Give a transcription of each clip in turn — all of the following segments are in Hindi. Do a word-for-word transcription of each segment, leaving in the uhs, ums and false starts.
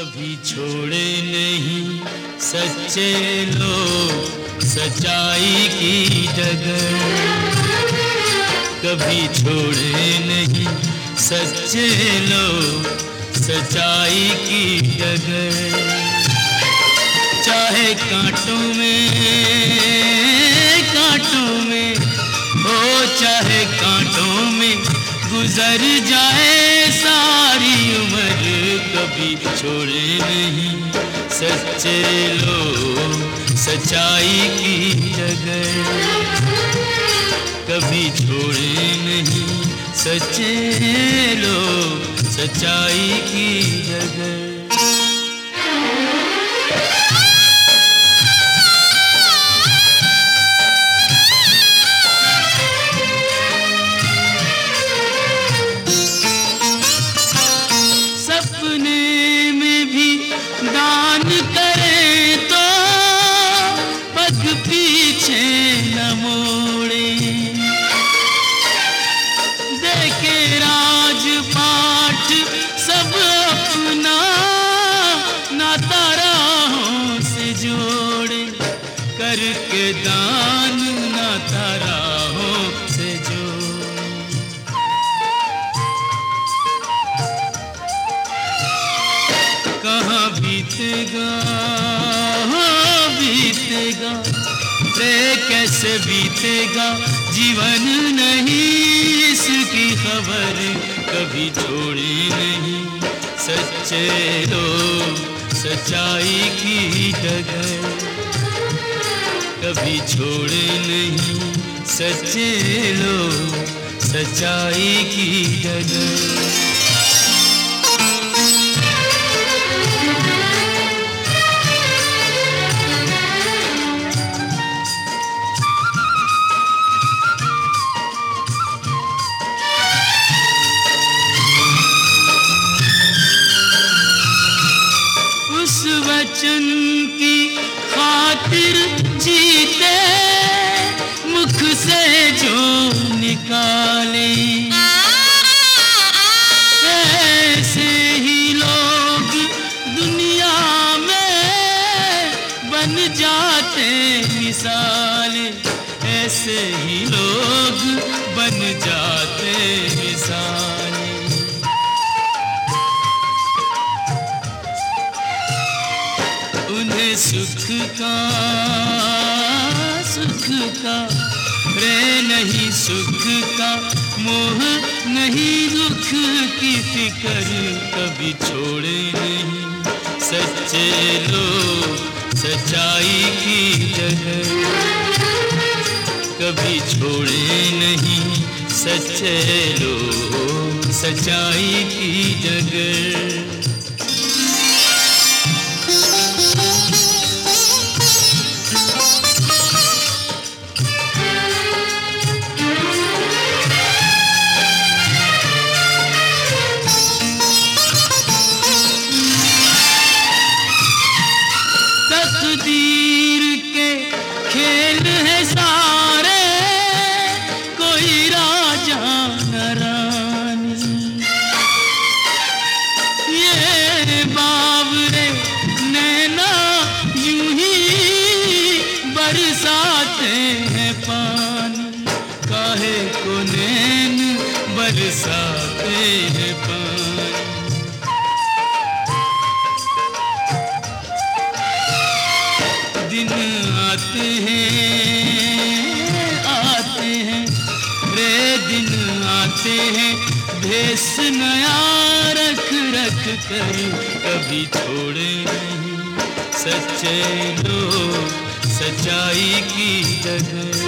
कभी छोड़े नहीं सच्चे लोग सच्चाई की डगर, कभी छोड़े नहीं सच्चे लोग सच्चाई की डगर। चाहे कांटों में कांटों में हो, चाहे कांटों में गुजर जाए सारी उम्र, कभी छोड़े नहीं सच्चे लोग सच्चाई की डगर, कभी छोड़े नहीं सच्चे लोग सच्चाई की डगर। सपने में भी दान करें तो पग पीछे न मोड़े, देखे राजपाट सब अपना नाता राहों से जोड़े, करके दान नाता राहों से जोड़े। कहाँ बीतेगा हाँ बीतेगा रे कैसे बीतेगा जीवन, नहीं इसकी खबर, कभी छोड़े नहीं सच्चे लोग सच्चाई की डगर, कभी छोड़े नहीं सच्चे लोग सच्चाई की डगर। वचन की खातिर जीते मुख से जो निकाले, ऐसे ही लोग दुनिया में बन जाते मिसाल, ऐसे ही लोग बन जाते मिसाल। उन्हें सुख का सुख का रे नहीं सुख का मोह, नहीं दुख की फिकर, कभी छोड़े नहीं सच्चे लोग सच्चाई की डगर, कभी छोड़े नहीं सच्चे लोग सच्चाई की डगर। तकदीर के खेल है सारे, कोई राजा न रानी, ये बावरे नैना यूं ही बरसाते हैं पानी, काहे को नैन बरसाते हैं पानी। दिन आते हैं आते हैं रे दिन आते हैं, भेस नया रख रख कर, कभी छोड़े नहीं सच्चे लोग सच्चाई की डगर,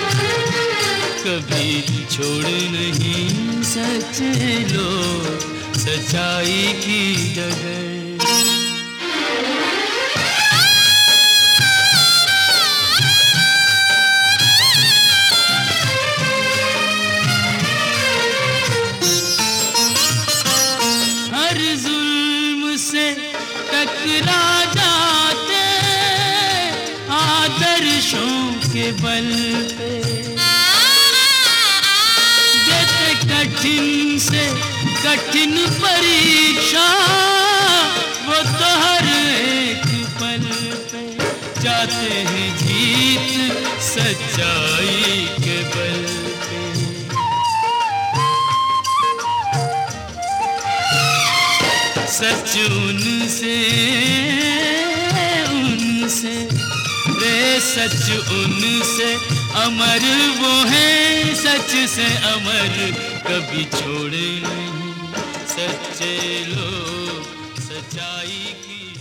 कभी छोड़े नहीं सच्चे लोग सच्चाई की डगर। हर जुल्म से टकरा जाते आदर्शों के बल पे, देते कठिन से कठिन परीक्षा वो तो सच्चाई के बल पे। सच उनसे उनसे रे सच उनसे अमर वो है, सच से अमर कभी छोड़े नहीं सच्चे लोग सच्चाई की।